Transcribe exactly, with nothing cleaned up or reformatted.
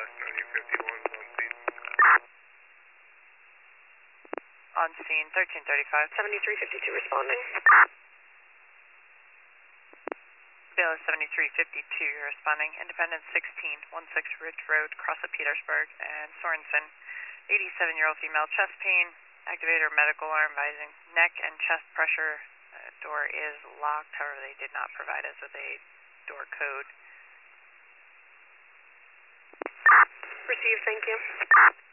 seventy fifty-one is on scene. On scene, thirteen thirty-five. seventy-three fifty-two responding. Baylor seventy-three fifty-two, you're responding. Independence sixteen sixteen Ridge Road, cross of Petersburg, and Sorensen, eighty-seven-year-old female, chest pain, activator medical alarm advising neck and chest pressure. Uh, door is locked, however they did not provide us with a door code. Received, thank you.